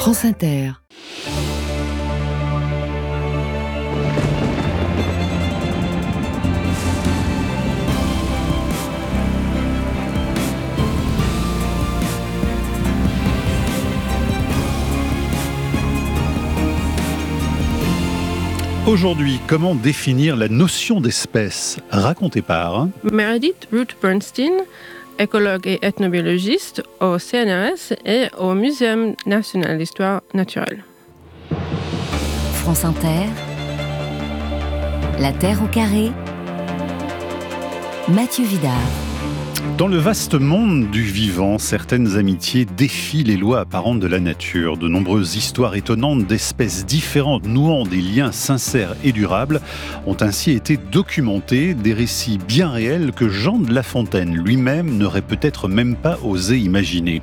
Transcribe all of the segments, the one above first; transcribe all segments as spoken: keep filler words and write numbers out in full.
France Inter. Aujourd'hui, comment définir la notion d'espèce ? Racontée par Meredith Ruth Bernstein, écologue et ethnobiologiste au C N R S et au Muséum national d'histoire naturelle. France Inter, La Terre au carré, Mathieu Vidard. Dans le vaste monde du vivant, certaines amitiés défient les lois apparentes de la nature. De nombreuses histoires étonnantes d'espèces différentes nouant des liens sincères et durables ont ainsi été documentées, des récits bien réels que Jean de La Fontaine lui-même n'aurait peut-être même pas osé imaginer.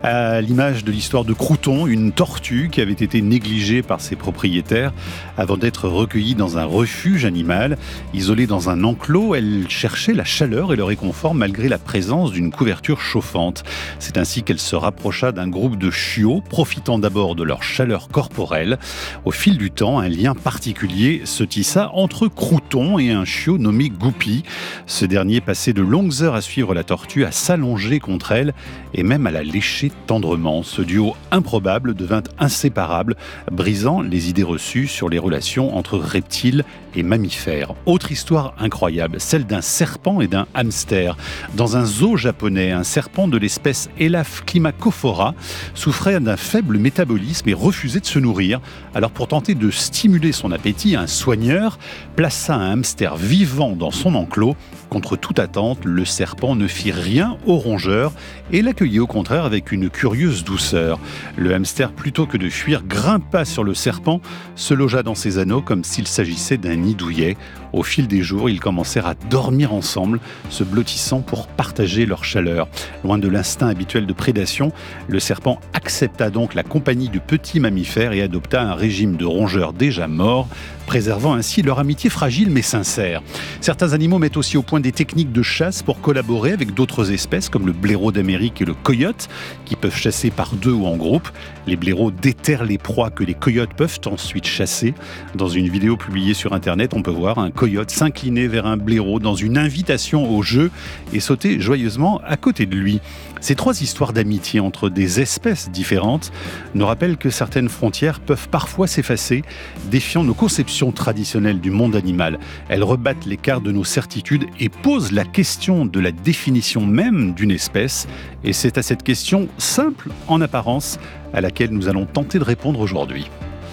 À l'image de l'histoire de Crouton, une tortue qui avait été négligée par ses propriétaires avant d'être recueillie dans un refuge animal. Isolée dans un enclos, elle cherchait la chaleur et le réconfort malgré la présence d'une couverture chauffante. C'est ainsi qu'elle se rapprocha d'un groupe de chiots, profitant d'abord de leur chaleur corporelle. Au fil du temps, un lien particulier se tissa entre Crouton et un chiot nommé Goupy. Ce dernier passait de longues heures à suivre la tortue, à s'allonger contre elle et même à la lécher tendrement. Ce duo improbable devint inséparable, brisant les idées reçues sur les relations entre reptiles et mammifères. Autre histoire incroyable, celle d'un serpent et d'un hamster. Dans un zoo japonais, un serpent de l'espèce Elaphe climacophora souffrait d'un faible métabolisme et refusait de se nourrir. Alors pour tenter de stimuler son appétit, un soigneur plaça un hamster vivant dans son enclos. Contre toute attente, le serpent ne fit rien au rongeur et l'accueillit au contraire avec une curieuse douceur. Le hamster, plutôt que de fuir, grimpa sur le serpent, se logea dans ses anneaux comme s'il s'agissait d'un nid douillet. Au fil des jours, ils commencèrent à dormir ensemble, se blottissant pour partager leur chaleur. Loin de l'instinct habituel de prédation, le serpent accepta donc la compagnie du petit mammifère et adopta un régime de rongeurs déjà morts, préservant ainsi leur amitié fragile mais sincère. Certains animaux mettent aussi au point des techniques de chasse pour collaborer avec d'autres espèces comme le blaireau d'Amérique et le coyote, qui peuvent chasser par deux ou en groupe. Les blaireaux déterrent les proies que les coyotes peuvent ensuite chasser. Dans une vidéo publiée sur Internet, on peut voir un coyote s'incliner vers un blaireau dans une invitation au jeu et sauter joyeusement à côté de lui. Ces trois histoires d'amitié entre des espèces différentes nous rappellent que certaines frontières peuvent parfois s'effacer, défiant nos conceptions traditionnelles du monde animal. Elles rebattent les cartes de nos certitudes et posent la question de la définition même d'une espèce. Et c'est à cette question simple en apparence à laquelle nous allons tenter de répondre aujourd'hui.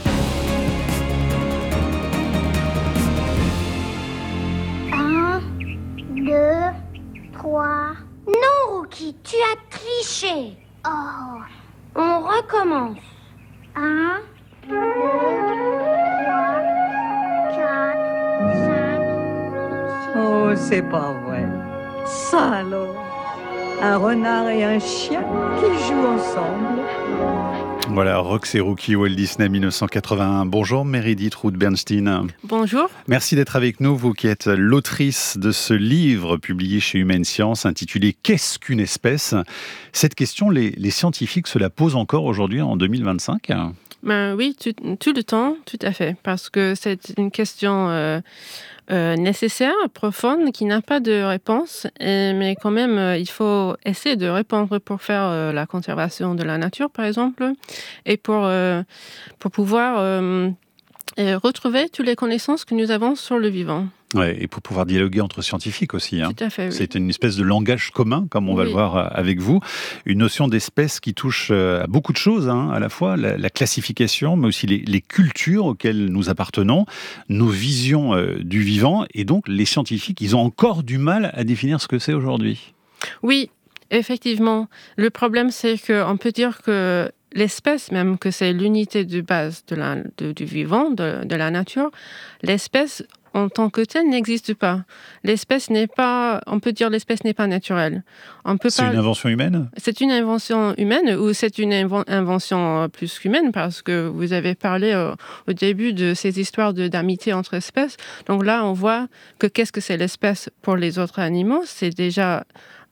Un, deux, trois... Non, Rookie, tu as triché. Oh. On recommence. Un, deux, trois, quatre, cinq, six... Oh, c'est pas vrai. Ça alors, un renard et un chien qui jouent ensemble. Voilà, Rox et Rookie, Walt Disney mille neuf cent quatre-vingt-un. Bonjour Meredith Ruth Bernstein. Bonjour. Merci d'être avec nous, vous qui êtes l'autrice de ce livre publié chez Humaine Science intitulé « Qu'est-ce qu'une espèce ?» Cette question, les, les scientifiques se la posent encore aujourd'hui en deux mille vingt-cinq. Ben oui, tout, tout le temps, tout à fait, parce que c'est une question euh, euh, nécessaire, profonde, qui n'a pas de réponse, et, mais quand même, euh, il faut essayer de répondre pour faire euh, la conservation de la nature, par exemple, et pour, euh, pour pouvoir euh, retrouver toutes les connaissances que nous avons sur le vivant. Ouais, et pour pouvoir dialoguer entre scientifiques aussi. Hein. Tout à fait, oui. C'est une espèce de langage commun, comme on va oui. le voir avec vous. Une notion d'espèce qui touche à beaucoup de choses, hein, à la fois la, la classification, mais aussi les, les cultures auxquelles nous appartenons, nos visions euh, du vivant. Et donc, les scientifiques, ils ont encore du mal à définir ce que c'est aujourd'hui. Oui, effectivement. Le problème, c'est qu'on peut dire que l'espèce, même que c'est l'unité de base de la, de, du vivant, de, de la nature, l'espèce en tant que telle n'existe pas. L'espèce n'est pas, on peut dire l'espèce n'est pas naturelle. On peut c'est pas, une invention humaine ? C'est une invention humaine ou c'est une inven- invention plus qu'humaine parce que vous avez parlé euh, au début de ces histoires de, d'amitié entre espèces. Donc là, on voit que qu'est-ce que c'est l'espèce pour les autres animaux ? C'est déjà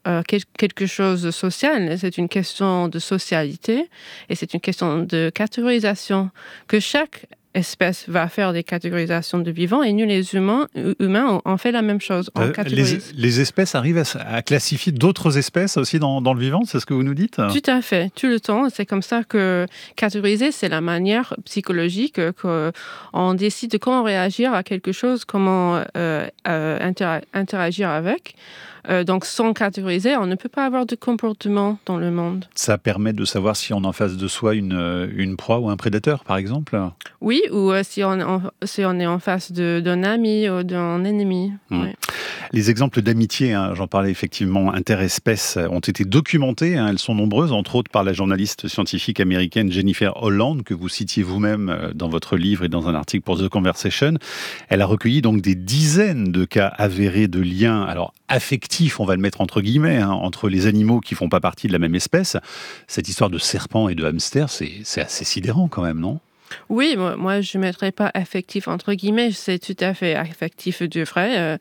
euh, quelque chose de social, c'est une question de socialité et c'est une question de catégorisation, que chaque espèce va faire des catégorisations de vivants et nous, les humains, humains on fait la même chose. On euh, les, les espèces arrivent à, à classifier d'autres espèces aussi dans, dans le vivant, c'est ce que vous nous dites ? Tout à fait, tout le temps. C'est comme ça que catégoriser, c'est la manière psychologique qu'on décide de comment réagir à quelque chose, comment euh, euh, intera- interagir avec. Euh, donc, sans catégoriser, on ne peut pas avoir de comportement dans le monde. Ça permet de savoir si on a en face de soi une, une proie ou un prédateur, par exemple ? Oui, ou euh, si, on, on, si on est en face de, d'un ami ou d'un ennemi. Mmh. Ouais. Les exemples d'amitié, hein, j'en parlais effectivement, interespèces, ont été documentés. Hein, elles sont nombreuses, entre autres par la journaliste scientifique américaine Jennifer Holland, que vous citiez vous-même dans votre livre et dans un article pour The Conversation. Elle a recueilli donc des dizaines de cas avérés de liens, alors affectifs, on va le mettre entre guillemets, hein, entre les animaux qui ne font pas partie de la même espèce. Cette histoire de serpent et de hamster, c'est, c'est assez sidérant quand même, non ? Oui, moi, moi je ne mettrais pas affectif entre guillemets, c'est tout à fait affectif de vrai. Euh,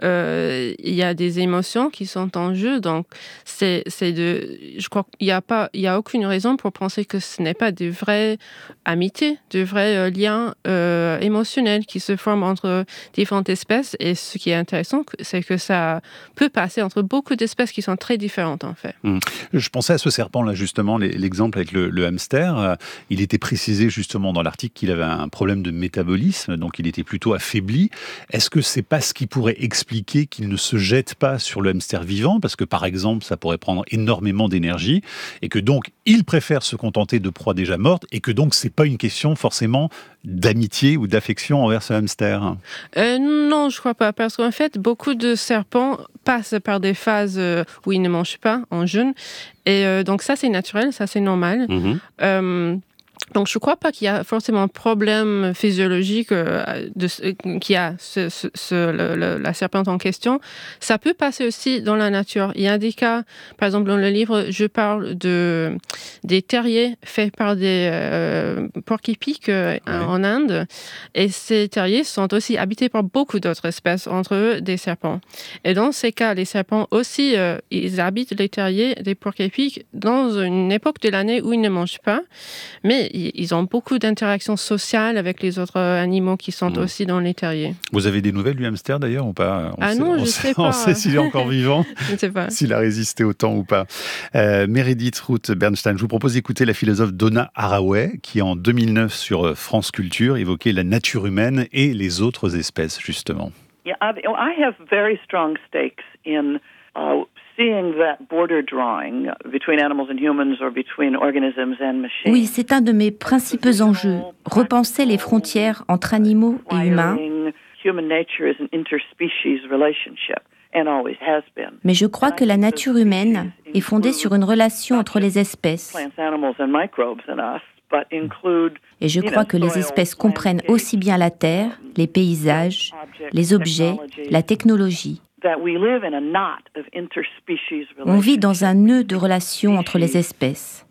euh, il y a des émotions qui sont en jeu, donc c'est, c'est de, je crois qu'il n'y a pas, il y a aucune raison pour penser que ce n'est pas de vraies amitiés, de vrais euh, liens euh, émotionnels qui se forment entre différentes espèces. Et ce qui est intéressant, c'est que ça peut passer entre beaucoup d'espèces qui sont très différentes en fait. Mmh. Je pensais à ce serpent là justement, l'exemple avec le, le hamster. Il était précisé justement dans l'article qu'il avait un problème de métabolisme, donc il était plutôt affaibli. Est-ce que c'est pas ce qui pourrait expliquer qu'il ne se jette pas sur le hamster vivant, parce que par exemple ça pourrait prendre énormément d'énergie, et que donc il préfère se contenter de proies déjà mortes, et que donc c'est pas une question forcément d'amitié ou d'affection envers ce hamster ? euh, Non, je crois pas, parce qu'en fait beaucoup de serpents passent par des phases où ils ne mangent pas en jeûne, et euh, donc ça c'est naturel, ça c'est normal. Mmh. Euh, Donc, je ne crois pas qu'il y a forcément un problème physiologique euh, de, euh, qui a ce, ce, ce, le, le, la serpente en question. Ça peut passer aussi dans la nature. Il y a des cas, par exemple, dans le livre, je parle de, des terriers faits par des euh, porc-épics euh, ouais. en Inde. Et ces terriers sont aussi habités par beaucoup d'autres espèces, entre eux des serpents. Et dans ces cas, les serpents aussi, euh, ils habitent les terriers des porc-épics dans une époque de l'année où ils ne mangent pas. Mais ils ont beaucoup d'interactions sociales avec les autres animaux qui sont mmh. aussi dans les terriers. Vous avez des nouvelles du hamster d'ailleurs ou pas ? On Ah sait, non, on je ne sait, sais pas. On sait s'il est encore vivant, je ne sais pas. S'il a résisté au temps ou pas. Euh, Meredith Ruth Bernstein, je vous propose d'écouter la philosophe Donna Haraway qui en deux mille neuf sur France Culture évoquait la nature humaine et les autres espèces justement. Yeah, I have very strong stakes in uh, Oui, c'est un de mes principaux enjeux, repenser les frontières entre animaux et humains. Mais je crois que la nature humaine est fondée sur une relation entre les espèces. Et je crois que les espèces comprennent aussi bien la terre, les paysages, les objets, la technologie. On vit dans un nœud de relations entre les espèces.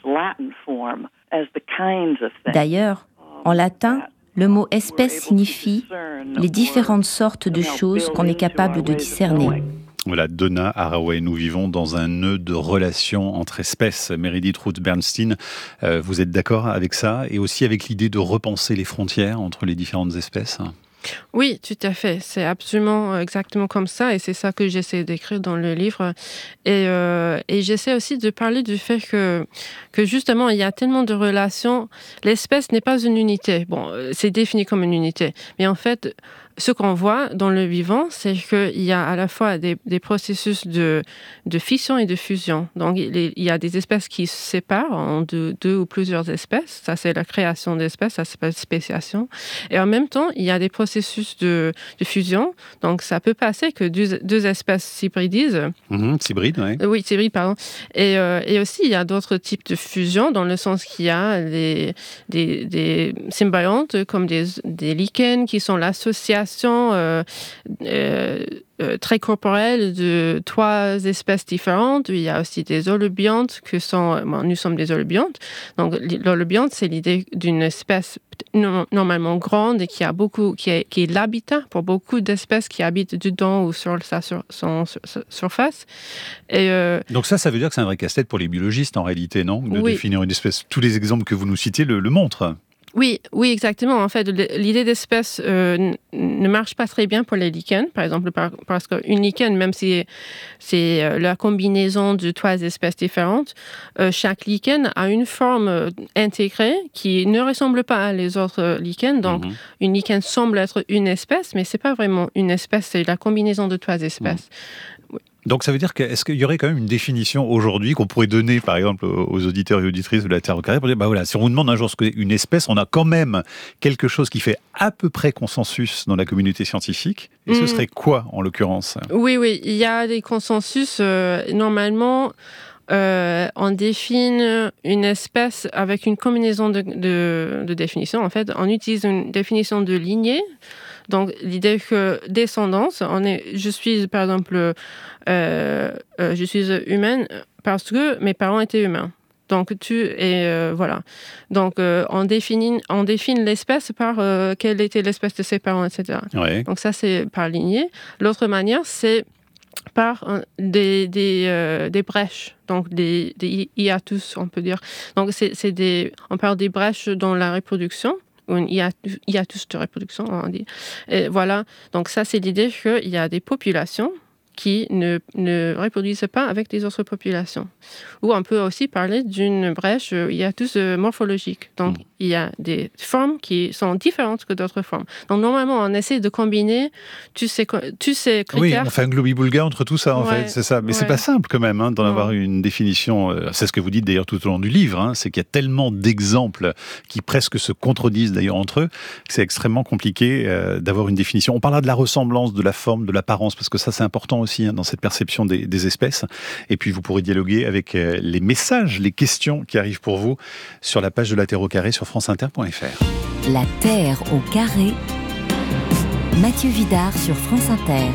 D'ailleurs, en latin, le mot espèce signifie les différentes sortes de choses qu'on est capable de discerner. Voilà, Donna Haraway, nous vivons dans un nœud de relations entre espèces. Meredith Ruth Bernstein, euh, vous êtes d'accord avec ça et aussi avec l'idée de repenser les frontières entre les différentes espèces ? Oui, tout à fait. C'est absolument exactement comme ça et c'est ça que j'essaie d'écrire dans le livre. Et, euh, et j'essaie aussi de parler du fait que, que justement, il y a tellement de relations. L'espèce n'est pas une unité. Bon, c'est défini comme une unité. Mais en fait, ce qu'on voit dans le vivant, c'est qu'il y a à la fois des, des processus de, de fission et de fusion. Donc, il y a des espèces qui se séparent en deux, deux ou plusieurs espèces. Ça, c'est la création d'espèces, ça s'appelle spéciation. Et en même temps, il y a des processus de, de fusion. Donc, ça peut passer que deux, deux espèces s'hybridisent. Mmh, s'hybrident, oui. Oui, s'hybrident, pardon. Et, euh, et aussi, il y a d'autres types de fusion, dans le sens qu'il y a les, des, des symbiontes, comme des, des lichens, qui sont l'association population euh, euh, euh, très corporelle de trois espèces différentes. Il y a aussi des holobiontes, que sont, bon, nous sommes des holobiontes. Donc, l'holobionte, c'est l'idée d'une espèce normalement grande et qui a beaucoup, qui est, qui est l'habitat pour beaucoup d'espèces qui habitent dedans ou sur sa sur, son, sur, sur, surface. Et euh, Donc ça, ça veut dire que c'est un vrai casse-tête pour les biologistes en réalité, non ? De oui. définir une espèce. Tous les exemples que vous nous citez le, le montrent. Oui, oui, exactement. En fait, l'idée d'espèce euh, n- ne marche pas très bien pour les lichens, par exemple, par, parce qu'une lichen, même si c'est euh, la combinaison de trois espèces différentes, euh, chaque lichen a une forme euh, intégrée qui ne ressemble pas à les autres lichens. Donc, mm-hmm. une lichen semble être une espèce, mais c'est pas vraiment une espèce, c'est la combinaison de trois espèces. Mm. Oui. Donc ça veut dire que, est-ce qu'il y aurait quand même une définition aujourd'hui qu'on pourrait donner, par exemple, aux auditeurs et auditrices de la Terre au carré, pour dire, bah voilà, si on vous demande un jour ce qu'est une espèce, on a quand même quelque chose qui fait à peu près consensus dans la communauté scientifique. Et mmh. ce serait quoi, en l'occurrence ? Oui, oui, il y a des consensus. Euh, normalement, euh, on définit une espèce avec une combinaison de, de, de définitions. En fait, on utilise une définition de lignée. Donc, l'idée que descendance, on est, je suis, par exemple, euh, euh, je suis humaine parce que mes parents étaient humains. Donc, tu et euh, voilà. Donc, euh, on définit, on définit l'espèce par euh, quelle était l'espèce de ses parents, et cetera. Ouais. Donc, ça, c'est par lignée. L'autre manière, c'est par euh, des, des, euh, des brèches, donc des, des hiatus, on peut dire. Donc, c'est, c'est des, on parle des brèches dans la reproduction. Ou un hiatus de reproduction, on dit. Et voilà, donc ça, c'est l'idée qu'il y a des populations qui ne, ne reproduisent pas avec les autres populations. Ou on peut aussi parler d'une brèche hiatus morphologique. Donc, mmh. il y a des formes qui sont différentes que d'autres formes. Donc, normalement, on essaie de combiner tous ces, tous ces critères. Oui, on fait un globi-boulga entre tout ça, en ouais, fait, c'est ça. Mais ouais. c'est pas simple, quand même, hein, d'en non. avoir une définition. C'est ce que vous dites, d'ailleurs, tout au long du livre. Hein, c'est qu'il y a tellement d'exemples qui presque se contredisent, d'ailleurs, entre eux, que c'est extrêmement compliqué euh, d'avoir une définition. On parlera de la ressemblance, de la forme, de l'apparence, parce que ça, c'est important aussi hein, dans cette perception des, des espèces. Et puis, vous pourrez dialoguer avec euh, les messages, les questions qui arrivent pour vous sur la page de La Terre au carré sur franceinter point f r. La Terre au carré, Mathieu Vidard sur France Inter.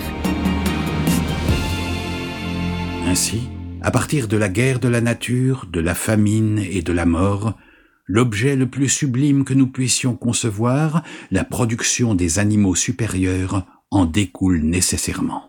Ainsi, à partir de la guerre de la nature, de la famine et de la mort, l'objet le plus sublime que nous puissions concevoir, la production des animaux supérieurs, en découle nécessairement.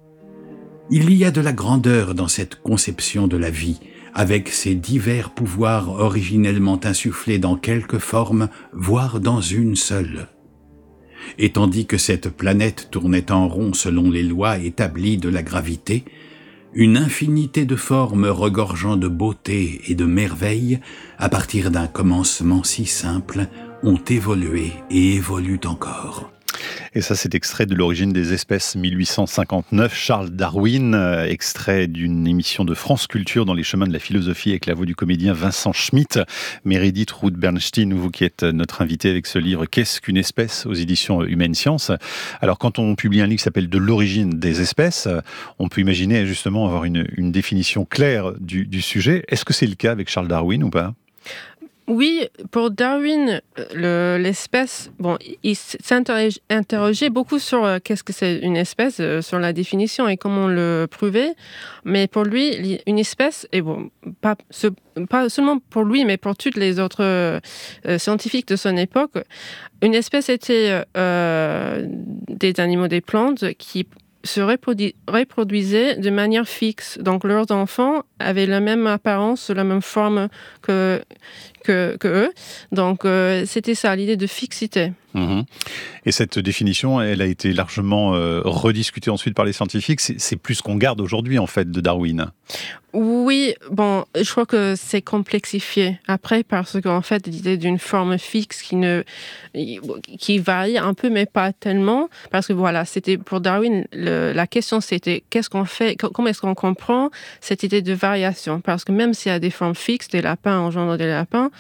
Il y a de la grandeur dans cette conception de la vie, avec ses divers pouvoirs originellement insufflés dans quelques formes, voire dans une seule. Et tandis que cette planète tournait en rond selon les lois établies de la gravité, une infinité de formes regorgeant de beauté et de merveille, à partir d'un commencement si simple, ont évolué et évoluent encore. Et ça, c'est extrait de l'origine des espèces mille huit cent cinquante-neuf, Charles Darwin, euh, extrait d'une émission de France Culture dans les chemins de la philosophie avec la voix du comédien Vincent Schmitt. Meredith Ruth Bernstein, vous qui êtes notre invité avec ce livre « Qu'est-ce qu'une espèce ?» aux éditions Humaine Science. Alors, quand on publie un livre qui s'appelle « De l'origine des espèces », on peut imaginer justement avoir une, une définition claire du, du sujet. Est-ce que c'est le cas avec Charles Darwin ou pas ? Oui, pour Darwin, le, l'espèce, bon, il s'interrogeait beaucoup sur euh, qu'est-ce que c'est une espèce, euh, sur la définition et comment le prouver. Mais pour lui, une espèce, et bon, pas, ce, pas seulement pour lui, mais pour tous les autres euh, scientifiques de son époque, une espèce était euh, des animaux, des plantes qui se reprodu- reproduisaient de manière fixe. Donc, leurs enfants avaient la même apparence, la même forme que, que, que eux. Donc, euh, c'était ça, l'idée de fixité. Mmh. Et cette définition, elle a été largement euh, rediscutée ensuite par les scientifiques. C'est, c'est plus ce qu'on garde aujourd'hui, en fait, de Darwin. Oui, bon, je crois que c'est complexifié après parce qu'en fait, l'idée d'une forme fixe qui ne, qui varie un peu, mais pas tellement, parce que voilà, c'était pour Darwin, le, la question c'était qu'est-ce qu'on fait, comment est-ce qu'on comprend cette idée de variation, parce que même s'il y a des formes fixes, des lapins engendrent des lapins, oui.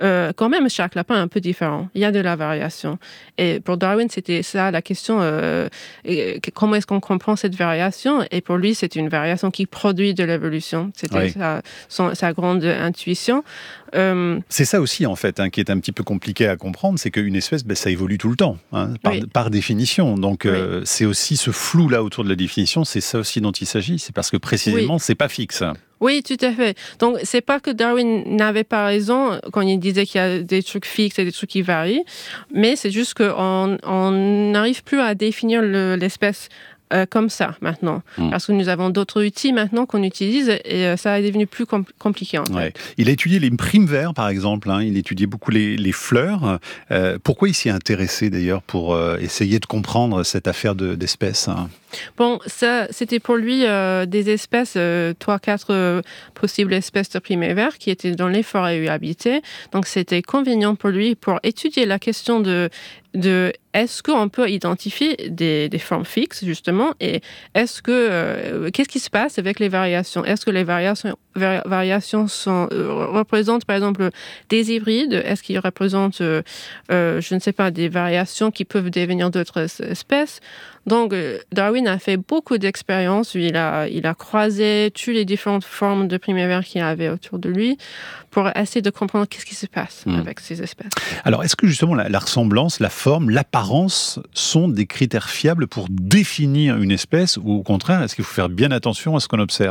euh, quand même, chaque lapin est un peu différent. Il y a de la variation. Et pour Darwin, c'était ça la question, euh, et, comment est-ce qu'on comprend cette variation? Et pour lui, c'est une variation qui produit de l'évolution. C'était oui. sa, son, sa grande intuition. Euh, c'est ça aussi, en fait, hein, qui est un petit peu compliqué à comprendre, c'est qu'une espèce, ben, ça évolue tout le temps, hein, par, oui. par définition. Donc, oui. euh, c'est aussi ce flou-là autour de la définition, c'est ça aussi dont il s'agit. C'est parce que précisément, oui. c'est pas fixe. Oui, tout à fait. Donc, c'est pas que Darwin n'avait pas raison quand il disait qu'il y a des trucs fixes et des trucs qui varient, mais c'est juste qu'on n'arrive plus à définir le, l'espèce Euh, comme ça maintenant, mmh. parce que nous avons d'autres outils maintenant qu'on utilise et euh, ça est devenu plus com- compliqué en fait. Ouais. Il a étudié les primes verts par exemple, hein. Il étudiait beaucoup les, les fleurs. Euh, pourquoi il s'y est intéressé d'ailleurs pour euh, essayer de comprendre cette affaire de, d'espèces, hein? Bon, ça, c'était pour lui euh, des espèces, euh, trois, quatre euh, possibles espèces de primés verts qui étaient dans les forêts habitées. Donc, c'était convenient pour lui pour étudier la question de, de est-ce qu'on peut identifier des, des formes fixes, justement, et est-ce que, euh, qu'est-ce qui se passe avec les variations? Est-ce que les variations, vari- variations sont, euh, représentent, par exemple, des hybrides? Est-ce qu'ils représentent, euh, euh, je ne sais pas, des variations qui peuvent devenir d'autres espèces? Donc, Darwin a fait beaucoup d'expériences. Il a, il a croisé toutes les différentes formes de primés verts qu'il avait autour de lui pour essayer de comprendre qu'est-ce qui se passe mmh. avec ces espèces. Alors, est-ce que justement la, la ressemblance, la forme, l'apparence sont des critères fiables pour définir une espèce ou au contraire, est-ce qu'il faut faire bien attention à ce qu'on observe ?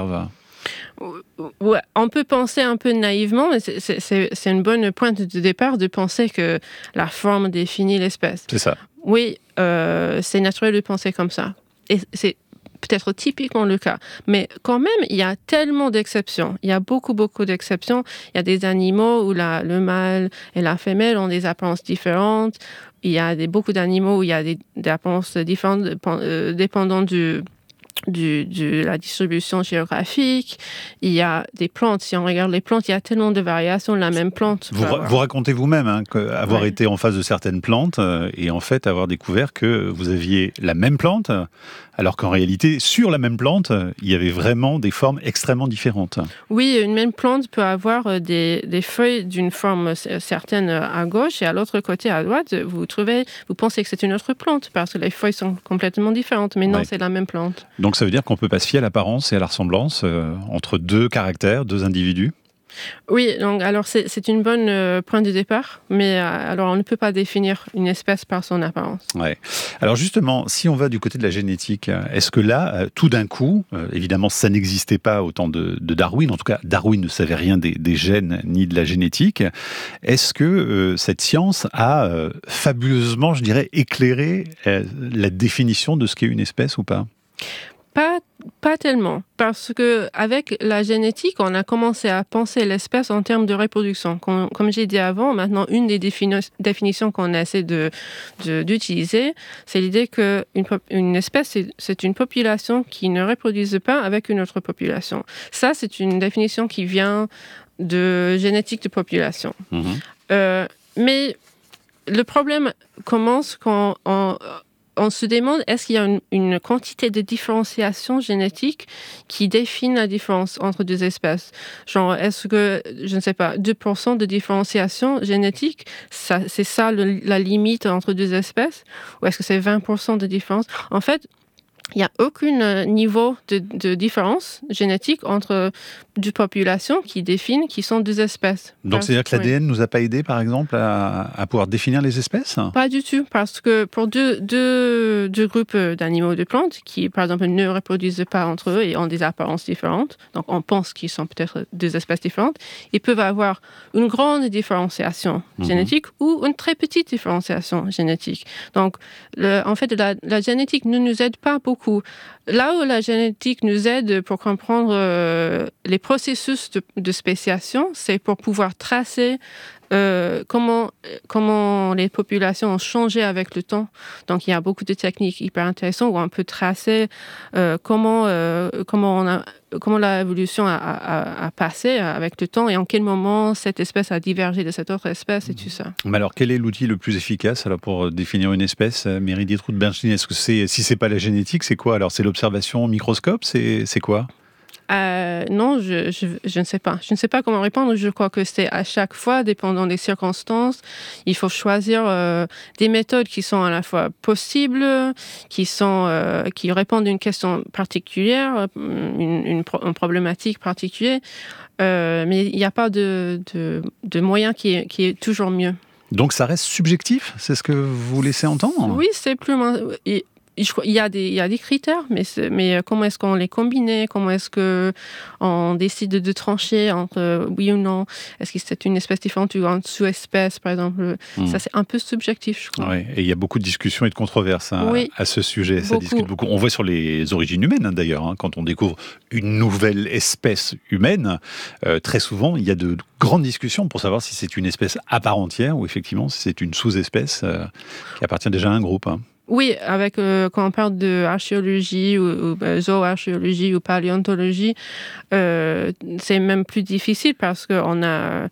Ouais, on peut penser un peu naïvement, mais c'est, c'est, c'est une bonne pointe de départ de penser que la forme définit l'espèce. C'est ça. Oui, euh, c'est naturel de penser comme ça. Et c'est peut-être typiquement le cas. Mais quand même, il y a tellement d'exceptions. Il y a beaucoup, beaucoup d'exceptions. Il y a des animaux où la, le mâle et la femelle ont des apparences différentes. Il y a des, beaucoup d'animaux où il y a des, des apparences différentes euh, dépendant du... Du, de la distribution géographique. Il y a des plantes, si on regarde les plantes, il y a tellement de variations, la même plante. Vous, vous racontez vous-même hein, avoir ouais. été en face de certaines plantes euh, et en fait avoir découvert que vous aviez la même plante, alors qu'en réalité, sur la même plante, il y avait vraiment des formes extrêmement différentes. Oui, une même plante peut avoir des, des feuilles d'une forme certaine à gauche et à l'autre côté, à droite, vous trouvez, vous pensez que c'est une autre plante parce que les feuilles sont complètement différentes, mais non, ouais. c'est la même plante. Donc ça veut dire qu'on peut pas se fier à l'apparence et à la ressemblance euh, entre deux caractères, deux individus ? Oui, donc alors c'est, c'est une bonne euh, point de départ, mais euh, alors on ne peut pas définir une espèce par son apparence. Ouais. Alors justement, si on va du côté de la génétique, est-ce que là, euh, tout d'un coup, euh, évidemment ça n'existait pas au temps de, de Darwin, en tout cas Darwin ne savait rien des, des gènes ni de la génétique, est-ce que euh, cette science a euh, fabuleusement, je dirais, éclairé euh, la définition de ce qu'est une espèce ou pas ? Pas, pas tellement, parce que avec la génétique, on a commencé à penser l'espèce en termes de reproduction. Comme, comme j'ai dit avant, maintenant, une des défini- définitions qu'on essaie de, de, d'utiliser, c'est l'idée qu'une une espèce, c'est, c'est une population qui ne reproduise pas avec une autre population. Ça, c'est une définition qui vient de génétique de population. Mmh. Euh, mais le problème commence quand on... On se demande, est-ce qu'il y a une, une quantité de différenciation génétique qui définit la différence entre deux espèces? Genre, est-ce que, je ne sais pas, deux pour cent de différenciation génétique, ça, c'est ça le, la limite entre deux espèces? Ou est-ce que c'est vingt pour cent de différence? En fait, il n'y a aucun niveau de, de différence génétique entre deux populations qui définissent qui sont deux espèces. Donc, parce, c'est-à-dire que l'A D N ne oui. nous a pas aidés, par exemple, à, à pouvoir définir les espèces ? Pas du tout, parce que pour deux, deux, deux groupes d'animaux de plantes qui, par exemple, ne reproduisent pas entre eux et ont des apparences différentes, donc on pense qu'ils sont peut-être deux espèces différentes, ils peuvent avoir une grande différenciation mmh. génétique ou une très petite différenciation génétique. Donc, le, en fait, la, la génétique ne nous aide pas beaucoup. Là où la génétique nous aide pour comprendre euh, les processus de, de spéciation, c'est pour pouvoir tracer euh, comment, comment les populations ont changé avec le temps. Donc, il y a beaucoup de techniques hyper intéressantes où on peut tracer euh, comment, euh, comment, on a, comment l'évolution a, a, a passé avec le temps et en quel moment cette espèce a divergé de cette autre espèce et tout ça. Mais alors, quel est l'outil le plus efficace alors, pour définir une espèce, Mary Dietrich-Bernstein? Est-ce que c'est, si ce n'est pas la génétique, c'est quoi? Alors, c'est l'observation au microscope? C'est, c'est quoi? Euh, non, je, je, je ne sais pas. Je ne sais pas comment répondre. Je crois que c'est à chaque fois, dépendant des circonstances, il faut choisir euh, des méthodes qui sont à la fois possibles, qui, sont, euh, qui répondent à une question particulière, une, une, pro- une problématique particulière. Euh, mais il n'y a pas de, de, de moyen qui est, qui est toujours mieux. Donc ça reste subjectif, c'est ce que vous laissez entendre ? Oui, c'est plus... Et, il y a des, il y a des critères, mais, mais comment est-ce qu'on les combine ? Comment est-ce qu'on décide de trancher entre euh, oui ou non ? Est-ce que c'est une espèce différente ou une sous-espèce, par exemple ? mmh. Ça, c'est un peu subjectif, je crois. Oui, et il y a beaucoup de discussions et de controverses hein, oui, à ce sujet. beaucoup. Ça discute beaucoup. On voit sur les origines humaines, hein, d'ailleurs, hein, quand on découvre une nouvelle espèce humaine, euh, très souvent, il y a de grandes discussions pour savoir si c'est une espèce à part entière ou effectivement si c'est une sous-espèce euh, qui appartient déjà à un groupe. Hein. Oui, avec, euh, quand on parle d'archéologie ou, ou euh, zooarchéologie ou paléontologie, euh, c'est même plus difficile parce qu'on a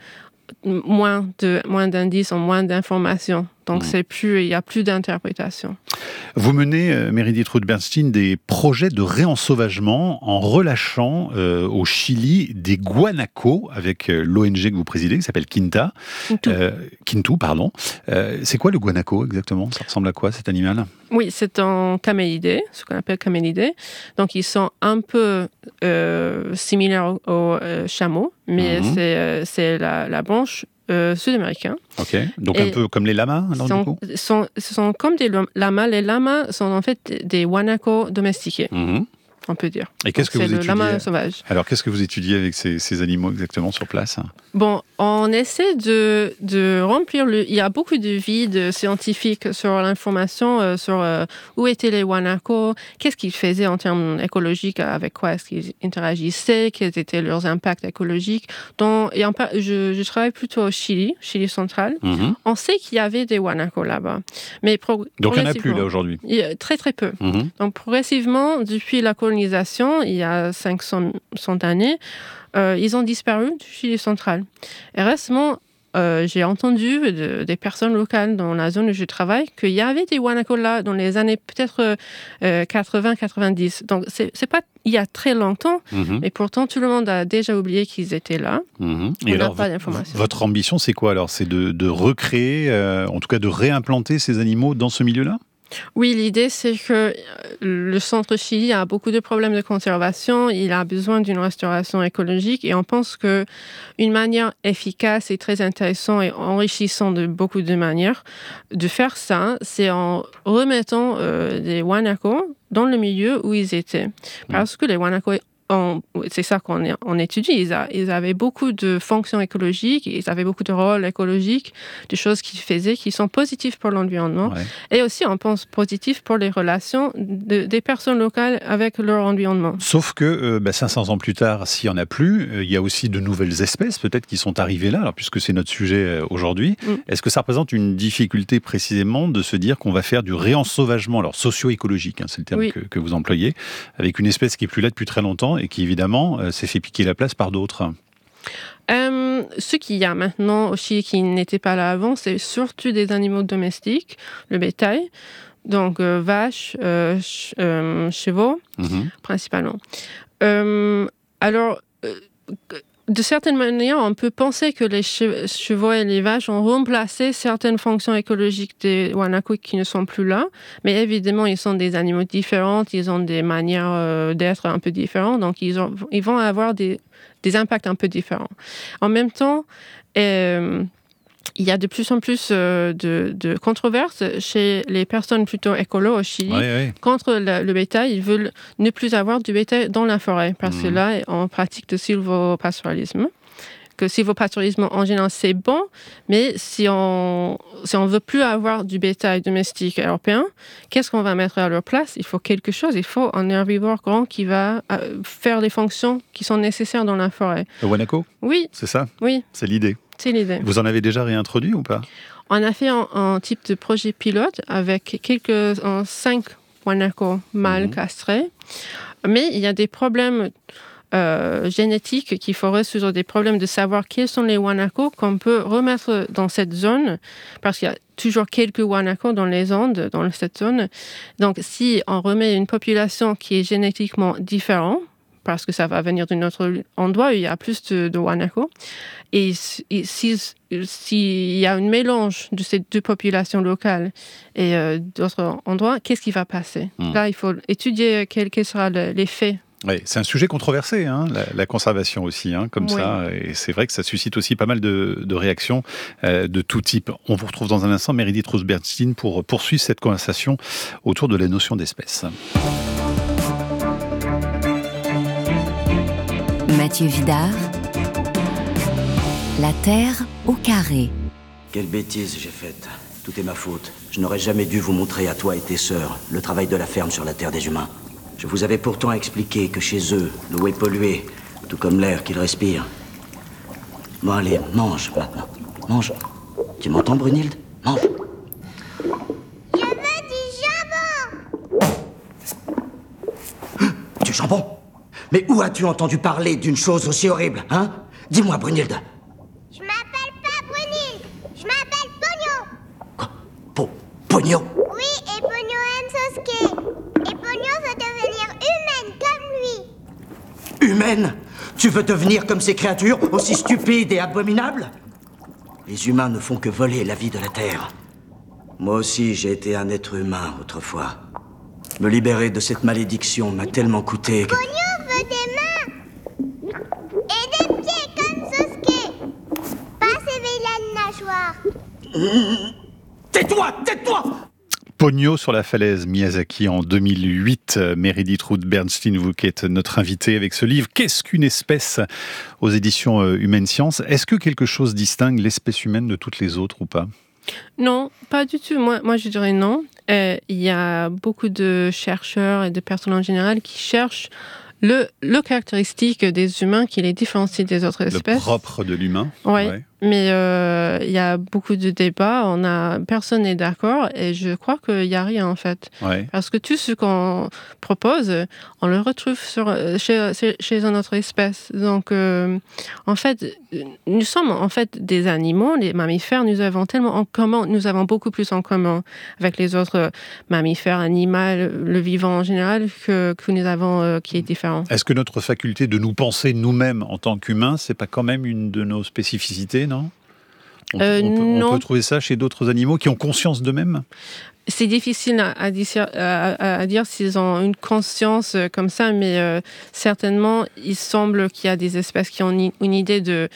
moins, de, moins d'indices, moins d'informations. Donc, mmh. c'est plus, il n'y a plus d'interprétation. Vous menez, euh, Meredith Ruth-Bernstein, des projets de réensauvagement en relâchant euh, au Chili des guanacos avec euh, l'O N G que vous présidez, qui s'appelle Quinta. Kintu. Euh, Kintu, pardon. Euh, c'est quoi le guanaco exactement ? Ça ressemble à quoi cet animal ? Oui, c'est un camélidé, ce qu'on appelle camélidé. Donc, ils sont un peu euh, similaires aux au, euh, chameaux, mais mmh. c'est, euh, c'est la, la branche Euh, sud-américain. Ok, donc et un peu comme les lamas, alors, sont, du coup sont, Ce sont comme des lamas. Les lamas sont en fait des guanacos domestiqués, mmh. on peut dire. Et qu'est-ce donc, que c'est vous le étudiez lama sauvage. Alors, qu'est-ce que vous étudiez avec ces, ces animaux exactement sur place ? Bon, on essaie de, de remplir le... Il y a beaucoup de vides scientifiques sur l'information, euh, sur euh, où étaient les guanacos, qu'est-ce qu'ils faisaient en termes écologiques, avec quoi est-ce qu'ils interagissaient, quels étaient leurs impacts écologiques. Donc, et en, je, je travaille plutôt au Chili, Chili central. Mm-hmm. On sait qu'il y avait des guanacos là-bas. Mais pro- Donc, il n'y en a plus là aujourd'hui ? Très, très peu. Mm-hmm. Donc, progressivement, depuis la colonisation, il y a cinq cents années, Euh, ils ont disparu du Chili central. Et récemment, euh, j'ai entendu de, des personnes locales dans la zone où je travaille qu'il y avait des guanacos là dans les années peut-être euh, quatre-vingts quatre-vingt-dix. Donc, c'est, c'est pas il y a très longtemps, mm-hmm. mais pourtant, tout le monde a déjà oublié qu'ils étaient là. Mm-hmm. On Et n'a alors, pas d'informations. Votre ambition, c'est quoi alors ? C'est de, de recréer, euh, en tout cas de réimplanter ces animaux dans ce milieu-là ? Oui, l'idée, c'est que le centre Chili a beaucoup de problèmes de conservation. Il a besoin d'une restauration écologique et on pense qu'une manière efficace et très intéressante et enrichissante de beaucoup de manières de faire ça, c'est en remettant euh, des guanacos dans le milieu où ils étaient. Parce que les guanacos, On, c'est ça qu'on on étudie. Ils, a, ils avaient beaucoup de fonctions écologiques, ils avaient beaucoup de rôles écologiques, des choses qu'ils faisaient qui sont positives pour l'environnement. Ouais. Et aussi, on pense positif pour les relations de, des personnes locales avec leur environnement. Sauf que euh, bah, cinq cents ans plus tard, s'il n'y en a plus, euh, il y a aussi de nouvelles espèces peut-être qui sont arrivées là, alors, puisque c'est notre sujet euh, aujourd'hui. Mm. Est-ce que ça représente une difficulté précisément de se dire qu'on va faire du réensauvagement, alors socio-écologique, hein, c'est le terme oui. que, que vous employez, avec une espèce qui n'est plus là depuis très longtemps et qui, évidemment, euh, s'est fait piquer la place par d'autres. Euh, ce qu'il y a maintenant au Chili qui n'était pas là avant, c'est surtout des animaux domestiques, le bétail, donc euh, vaches, euh, ch- euh, chevaux, mm-hmm. principalement. Euh, alors, euh, de certaine manière, on peut penser que les chevaux et les vaches ont remplacé certaines fonctions écologiques des guanacos qui ne sont plus là. Mais évidemment, ils sont des animaux différents, ils ont des manières euh, d'être un peu différentes, donc ils, ont, ils vont avoir des, des impacts un peu différents. En même temps, euh, il y a de plus en plus euh, de, de controverses chez les personnes plutôt écolos au Chili. Oui, oui. Contre le, le bétail, ils veulent ne plus avoir du bétail dans la forêt parce mmh. que là, on pratique le sylvopastoralisme. Que le sylvopastoralisme, en général, c'est bon, mais si on si on veut plus avoir du bétail domestique européen, qu'est-ce qu'on va mettre à leur place ? Il faut quelque chose. Il faut un herbivore grand qui va euh, faire les fonctions qui sont nécessaires dans la forêt. Le guanaco ? Oui. C'est ça ? Oui. C'est l'idée. C'est l'idée. Vous en avez déjà réintroduit ou pas ? On a fait un, un type de projet pilote avec quelques un, cinq guanacos mâles mmh. castrés, mais il y a des problèmes euh, génétiques qu'il faut résoudre, des problèmes de savoir quels sont les guanacos qu'on peut remettre dans cette zone, parce qu'il y a toujours quelques guanacos dans les Andes, dans cette zone. Donc, si on remet une population qui est génétiquement différente, parce que ça va venir d'un autre endroit où il y a plus de, de guanaco. Et s'il si, si y a un mélange de ces deux populations locales et euh, d'autres endroits, qu'est-ce qui va passer? mmh. Là, il faut étudier quel, quel sera le, l'effet. Oui, c'est un sujet controversé, hein, la, la conservation aussi, hein, comme oui. ça. Et c'est vrai que ça suscite aussi pas mal de, de réactions euh, de tout type. On vous retrouve dans un instant, Meredith Roos-Bernstein, pour poursuivre cette conversation autour de la notion d'espèce. Mathieu Vidard, La Terre au carré. Quelle bêtise j'ai faite. Tout est ma faute. Je n'aurais jamais dû vous montrer à toi et tes sœurs le travail de la ferme sur la Terre des humains. Je vous avais pourtant expliqué que chez eux, l'eau est polluée, tout comme l'air qu'ils respirent. Bon, allez, mange maintenant. Mange. Tu m'entends, Brunhilde? Mange. Je veux du jambon. Du jambon? Mais où as-tu entendu parler d'une chose aussi horrible, hein? Dis-moi, Brunhilde. Je m'appelle pas Brunhilde. Je m'appelle Pogno. Quoi? Po- Pogno? Oui, et Pogno aime Sosuke. Et Pogno veut devenir humaine comme lui. Humaine? Tu veux devenir comme ces créatures, aussi stupides et abominables? Les humains ne font que voler la vie de la Terre. Moi aussi, j'ai été un être humain autrefois. Me libérer de cette malédiction m'a tellement coûté que... Pogno veut des mains. Et des pieds comme Sosuke. Pas ces vilaines nageoires. Mmh. Tais-toi, tais-toi! Pogno sur la falaise, Miyazaki en deux mille huit. Meredith Roos-Bernstein, vous qui êtes notre invitée avec ce livre. Qu'est-ce qu'une espèce aux éditions Humaine Science? Est-ce que quelque chose distingue l'espèce humaine de toutes les autres ou pas? Non, pas du tout. Moi, moi je dirais non. Euh, il y a beaucoup de chercheurs et de personnes en général qui cherchent le, le caractéristique des humains qui les différencie des autres espèces. Le propre de l'humain. Ouais. ouais. Mais euh, il y a beaucoup de débats, on a, personne n'est d'accord et je crois qu'il n'y a rien en fait. Ouais. Parce que tout ce qu'on propose, on le retrouve sur, chez, chez une autre espèce. Donc euh, en fait, nous sommes en fait des animaux, les mammifères, nous avons tellement en commun, nous avons beaucoup plus en commun avec les autres mammifères, animaux, le vivant en général, que, que nous avons euh, qui est différent. Est-ce que notre faculté de nous penser nous-mêmes en tant qu'humains, c'est pas quand même une de nos spécificités? Non, on, euh, on, peut, non. on peut trouver ça chez d'autres animaux qui ont conscience d'eux-mêmes? C'est difficile à, à, dire, à, à dire s'ils ont une conscience comme ça, mais euh, certainement, il semble qu'il y a des espèces qui ont une, une idée de,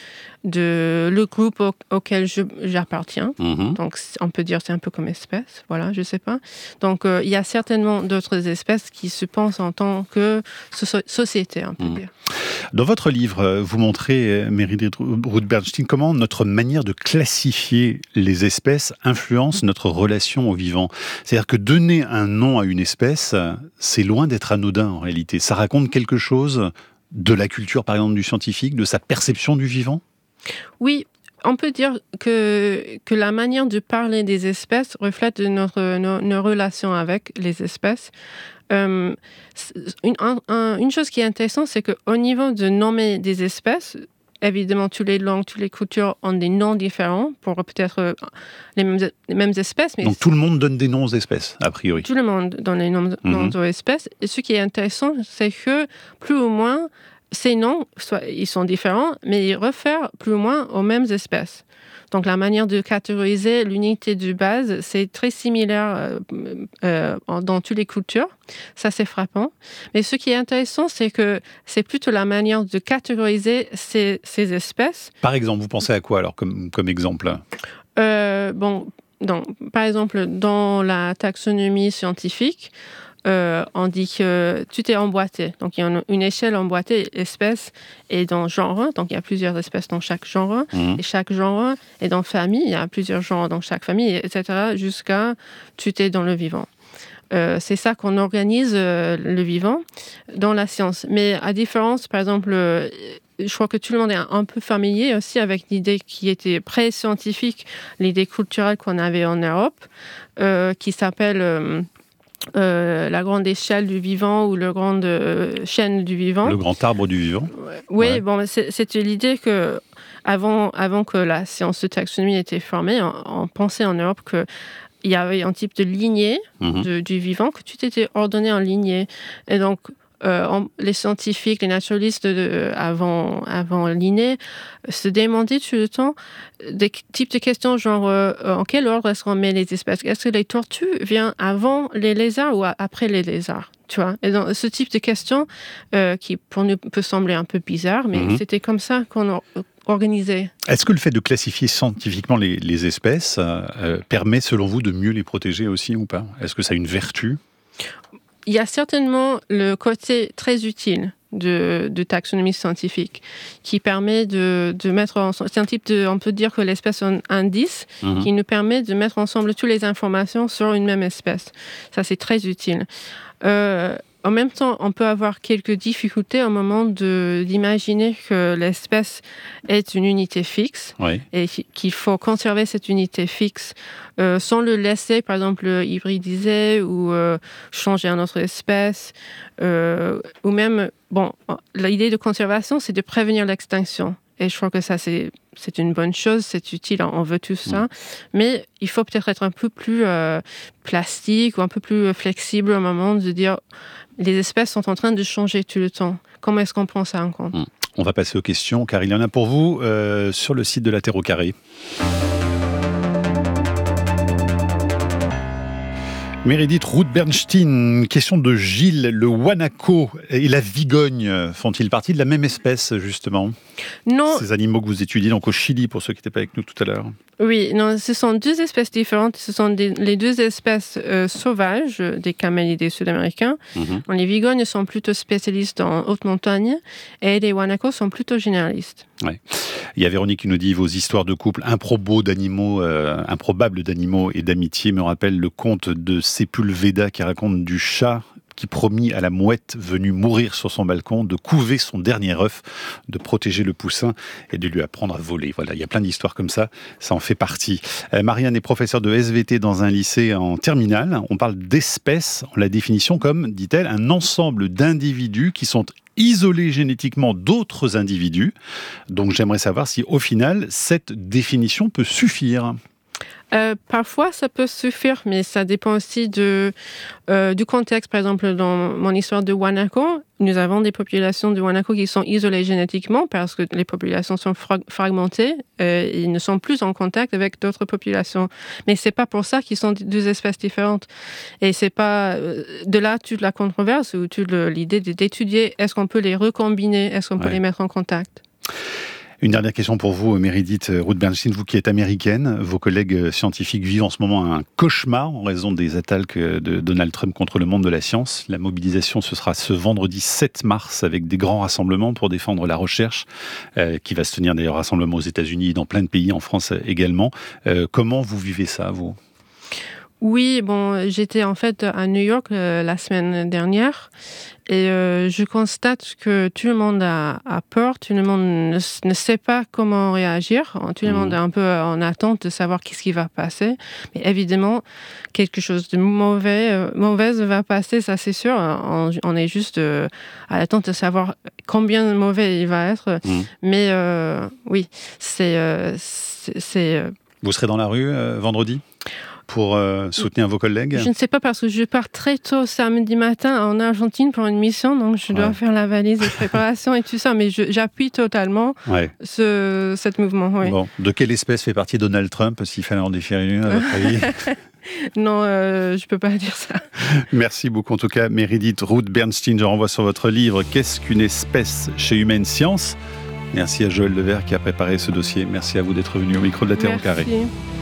de le groupe au, auquel je, j'appartiens. Mm-hmm. Donc, on peut dire que c'est un peu comme espèce, voilà, je ne sais pas. Donc, euh, il y a certainement d'autres espèces qui se pensent en tant que so- société, on peut mm. dire. Dans votre livre, vous montrez, Meredith Roos-Bernstein, comment notre manière de classifier les espèces influence notre relation au vivant. C'est-à-dire que donner un nom à une espèce, c'est loin d'être anodin en réalité. Ça raconte quelque chose de la culture, par exemple, du scientifique, de sa perception du vivant? Oui. On peut dire que, que la manière de parler des espèces reflète notre, nos, nos relations avec les espèces. Euh, une, un, une chose qui est intéressante, c'est qu'au niveau de nommer des espèces, évidemment, toutes les langues, toutes les cultures ont des noms différents pour peut-être les mêmes, les mêmes espèces. Mais donc tout le monde donne des noms aux espèces, a priori. Tout le monde donne des noms, mm-hmm. noms aux espèces. Et ce qui est intéressant, c'est que plus ou moins, ces noms, soit, ils sont différents, mais ils réfèrent plus ou moins aux mêmes espèces. Donc, la manière de catégoriser l'unité de base, c'est très similaire euh, euh, dans toutes les cultures. Ça, c'est frappant. Mais ce qui est intéressant, c'est que c'est plutôt la manière de catégoriser ces, ces espèces. Par exemple, vous pensez à quoi, alors, comme, comme exemple? euh, Bon, donc, par exemple, dans la taxonomie scientifique, Euh, on dit que tout est emboîté. Donc, il y a une, une échelle emboîtée, espèce et dans genre. Donc, il y a plusieurs espèces dans chaque genre. Mmh. Et chaque genre est dans famille. Il y a plusieurs genres dans chaque famille, et cetera, jusqu'à tout est dans le vivant. Euh, c'est ça qu'on organise euh, le vivant dans la science. Mais à différence, par exemple, euh, je crois que tout le monde est un peu familier aussi avec l'idée qui était pré-scientifique, l'idée culturelle qu'on avait en Europe, euh, qui s'appelle... Euh, Euh, la grande échelle du vivant ou la grande euh, chaîne du vivant. Le grand arbre du vivant. Oui, ouais. bon, c'est, c'était l'idée que avant, avant que la science de taxonomie était formée, on, on pensait en Europe qu'il y avait un type de lignée mmh. de, du vivant, que tout était ordonné en lignée. Et donc, euh, on, les scientifiques, les naturalistes de, avant, avant Linné se demandaient tout le temps des types de questions genre euh, en quel ordre est-ce qu'on met les espèces? Est-ce que les tortues viennent avant les lézards ou après les lézards? Tu vois? Et dans ce type de questions euh, qui pour nous peut sembler un peu bizarre, mais mmh. c'était comme ça qu'on organisait. Est-ce que le fait de classifier scientifiquement les, les espèces euh, permet selon vous de mieux les protéger aussi ou pas? Est-ce que ça a une vertu? Il y a certainement le côté très utile de, de taxonomie scientifique qui permet de, de mettre ensemble. C'est un type de, on peut dire que l'espèce est un indice mmh. qui nous permet de mettre ensemble toutes les informations sur une même espèce. Ça, c'est très utile. Euh, en même temps, on peut avoir quelques difficultés au moment de, d'imaginer que l'espèce est une unité fixe oui. et qu'il faut conserver cette unité fixe euh, sans le laisser, par exemple, hybridiser ou euh, changer une autre espèce. Euh, ou même, bon, l'idée de conservation, c'est de prévenir l'extinction. Et je crois que ça, c'est, c'est une bonne chose, c'est utile, on veut tout ça. Mmh. Mais il faut peut-être être un peu plus euh, plastique ou un peu plus flexible au moment de dire les espèces sont en train de changer tout le temps. Comment est-ce qu'on prend ça en compte? Mmh. On va passer aux questions, car il y en a pour vous euh, sur le site de la Terre au carré. Meredith Roth-Bernstein, question de Gilles. Le Wanako et la Vigogne font-ils partie de la même espèce, justement? Non. Ces animaux que vous étudiez donc au Chili, pour ceux qui n'étaient pas avec nous tout à l'heure. Oui, non, ce sont deux espèces différentes. Ce sont des, les deux espèces euh, sauvages des camélidés sud-américains. Mm-hmm. Les Vigognes sont plutôt spécialistes en haute montagne et les Wanako sont plutôt généralistes. Ouais. Il y a Véronique qui nous dit « Vos histoires de couple improbos d'animaux, euh, improbables d'animaux et d'amitié me rappellent le conte de Sepulveda qui raconte du chat qui promit à la mouette venue mourir sur son balcon de couver son dernier œuf, de protéger le poussin et de lui apprendre à voler. » Voilà, il y a plein d'histoires comme ça, ça en fait partie. Euh, Marianne est professeure de S V T dans un lycée en terminale. On parle d'espèces, en la définition comme, dit-elle, un ensemble d'individus qui sont isolés génétiquement d'autres individus. Donc j'aimerais savoir si au final, cette définition peut suffire. Euh, parfois, ça peut suffire, mais ça dépend aussi de, euh, du contexte. Par exemple, dans mon histoire de Wanako, nous avons des populations de Wanako qui sont isolées génétiquement parce que les populations sont fra- fragmentées euh, et ils ne sont plus en contact avec d'autres populations. Mais c'est pas pour ça qu'ils sont deux espèces différentes. Et c'est pas euh, de là toute la controverse ou toute le, l'idée d'étudier est-ce qu'on peut les recombiner, est-ce qu'on peut ouais. les mettre en contact. Une dernière question pour vous, Meredith Roth-Bernstein, vous qui êtes américaine, vos collègues scientifiques vivent en ce moment un cauchemar en raison des attaques de Donald Trump contre le monde de la science. La mobilisation, ce sera ce vendredi sept mars avec des grands rassemblements pour défendre la recherche, euh, qui va se tenir d'ailleurs rassemblement aux États-Unis et dans plein de pays, en France également. Euh, comment vous vivez ça, vous ? Oui, bon, j'étais en fait à New York euh, la semaine dernière et euh, je constate que tout le monde a, a peur, tout le monde ne, ne sait pas comment réagir, tout le mmh. monde est un peu en attente de savoir qu'est-ce qui va passer. Mais évidemment, quelque chose de mauvais, euh, mauvaise va passer, ça c'est sûr. On, on est juste euh, à l'attente de savoir combien de mauvais il va être. Mmh. Mais euh, oui, c'est... Euh, c'est, c'est euh... Vous serez dans la rue euh, vendredi ? Pour euh, soutenir vos collègues? Je ne sais pas parce que je pars très tôt samedi matin en Argentine pour une mission, donc je dois ouais. faire la valise de préparation et tout ça, mais je, j'appuie totalement ouais. ce cet mouvement. Ouais. Bon, de quelle espèce fait partie Donald Trump, s'il fallait en définir une, à votre avis? Non, euh, je ne peux pas dire ça. Merci beaucoup en tout cas, Meredith Roth-Bernstein. Je renvoie sur votre livre « Qu'est-ce qu'une espèce chez Humaine Science ?» Merci à Joël Levert qui a préparé ce dossier. Merci à vous d'être venu au micro de la Terre Merci. au carré.